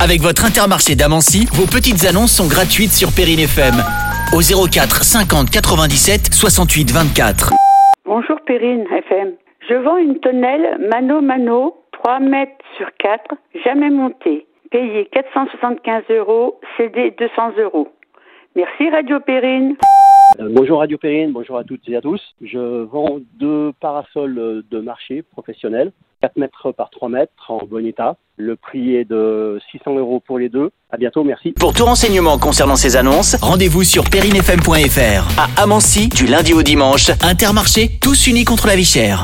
Avec votre Intermarché d'Amancy, vos petites annonces sont gratuites sur Perrine FM. Au 04 50 97 68 24. Bonjour Perrine FM. Je vends une tonnelle Mano, 3 mètres sur 4, jamais montée. Payé 475 €, cédé 200 €. Merci Radio Perrine. Bonjour Radio Perrine, bonjour à toutes et à tous. Je vends 2 parasols de marché professionnels, 4 mètres par 3 mètres en bon état. Le prix est de 600 € pour les deux. À bientôt, merci. Pour tout renseignement concernant ces annonces, rendez-vous sur perrinefm.fr. À Amancy, du lundi au dimanche, Intermarché, tous unis contre la vie chère.